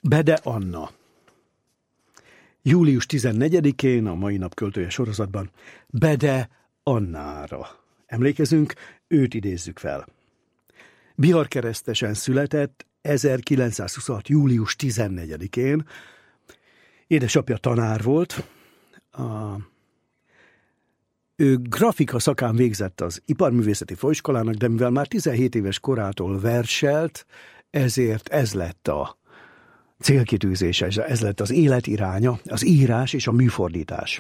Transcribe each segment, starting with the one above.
Bede Anna. Július 14-én a mai nap költője sorozatban Bede Annára emlékezünk, őt idézzük fel. Biharkeresztesen született 1926. július 14-én. Édesapja tanár volt. Ő grafika szakán végzett az Iparművészeti Főiskolának, de mivel már 17 éves korától verselt, ezért ez lett a célkitűzése, ez lett az életiránya, az írás és a műfordítás.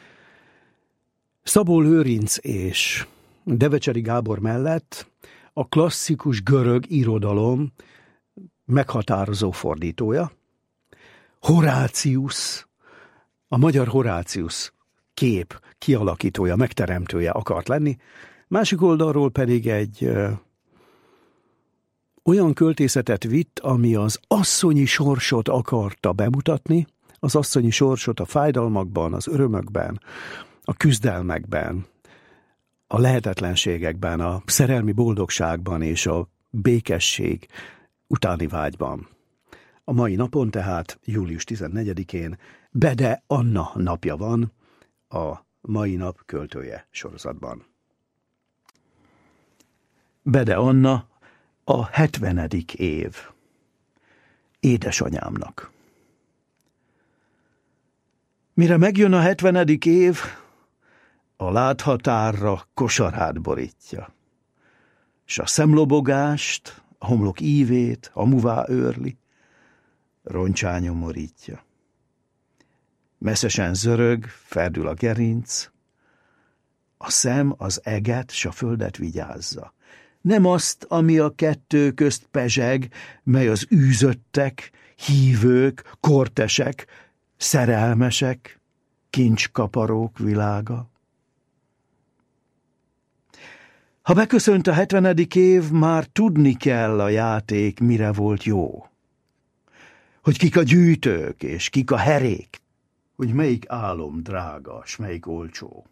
Szabó Lőrinc és Devecseri Gábor mellett a klasszikus görög irodalom meghatározó fordítója, Horáciusz, a magyar Horáciusz kép kialakítója, megteremtője akart lenni, másik oldalról pedig egy olyan költészetet vitt, ami az asszonyi sorsot akarta bemutatni, az asszonyi sorsot a fájdalmakban, az örömökben, a küzdelmekben, a lehetetlenségekben, a szerelmi boldogságban és a békesség utáni vágyban. A mai napon tehát, július 14-én Bede Anna napja van a mai nap költője sorozatban. Bede Anna a 70. év. Édesanyámnak. Mire megjön a 70. év, a láthatárra kosarát borítja, s a szemlobogást, a homlok ívét hamuvá őrli, roncsá nyomorítja. Messzesen zörög, ferdül a gerinc, a szem az eget s a földet vigyázza. Nem azt, ami a kettő közt pezseg, mely az űzöttek, hívők, kortesek, szerelmesek, kincskaparók világa. Ha beköszönt a 70. év, már tudni kell a játék, mire volt jó. Hogy kik a gyűjtők, és kik a herék. Hogy melyik álom drága, s melyik olcsó.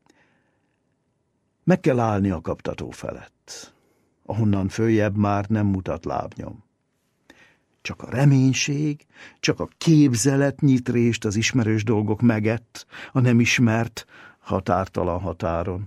Meg kell állni a kaptató felett, ahonnan följebb már nem mutat lábnyom. Csak a reménység, csak a képzelet nyit rést az ismerős dolgok megett, a nem ismert, határtalan határon.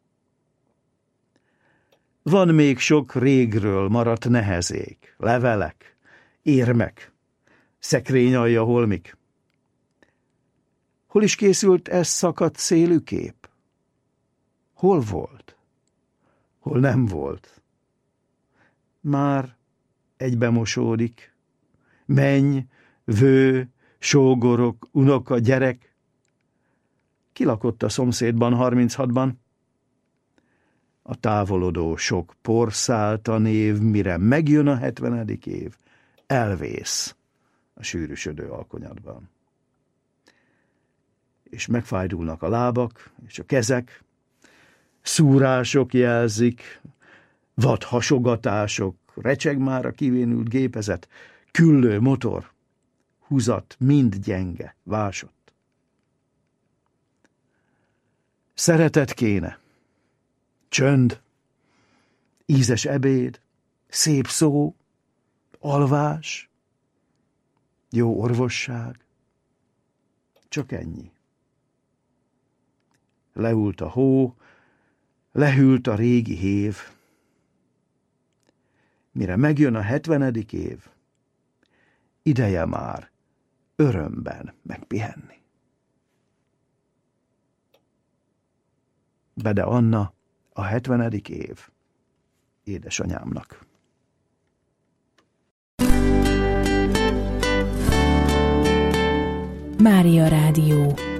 Van még sok régről maradt nehezék, levelek, érmek, szekrényalja holmik. Hol is készült ez szakadt szélű kép? Hol volt? Hol nem volt? Már egybemosódik. Menny, vő, sógorok, unoka, gyerek. Ki lakott a szomszédban 36-ban? A távolodó sok porszálta név, mire megjön a 70. év, elvész a sűrűsödő alkonyatban. És megfájdulnak a lábak és a kezek, szúrások jelzik, vad hasogatások, recseg már a kivénült gépezet, küllő motor, húzat mind gyenge, vásott. Szeretet kéne, csönd, ízes ebéd, szép szó, alvás, jó orvosság, csak ennyi. Leült a hó, lehűlt a régi hév. Mire megjön a 70. év, ideje már örömben megpihenni. Bede Anna, a 70. év. Édesanyámnak. Mária Rádió.